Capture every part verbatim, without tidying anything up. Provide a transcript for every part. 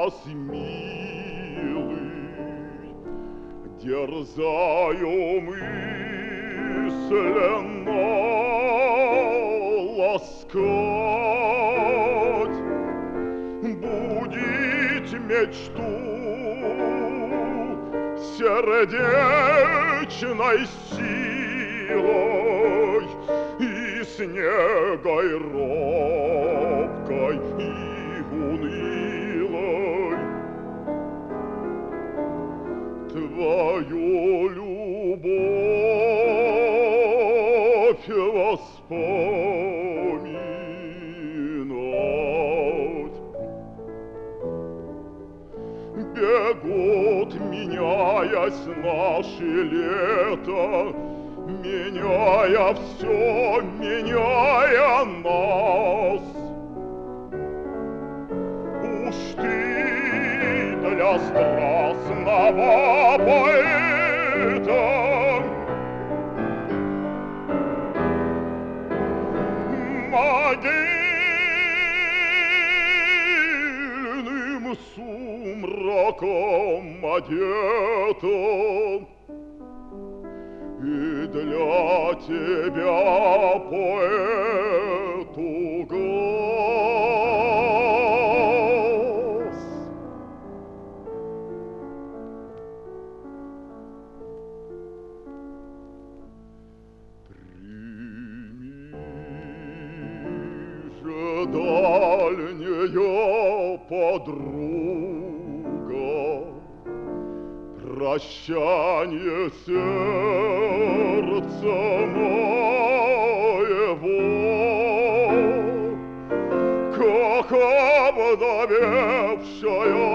нас, милый, дерзаю мысленно ласкать, будить мечту сердечной силой и снегой робкой и унылой. Твою любовь воспоминать. Бегут, меняясь наши лета, меняя все, меняя нас. Уж ты для страстного поэта могильным сумраком одета, и для тебя, поэту, газ. Прими же, дальняя подруга, прощанье сердца моего, как овдовевшая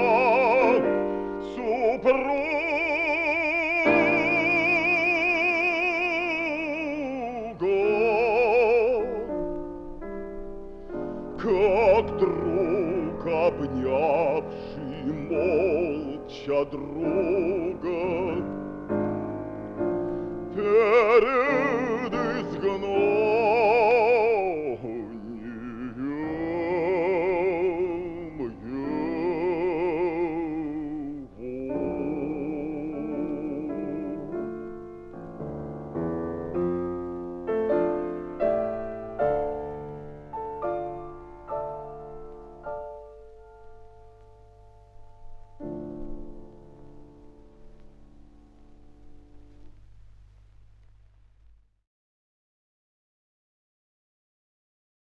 супруга, как друг, обнявший молча друга перед изгнанием.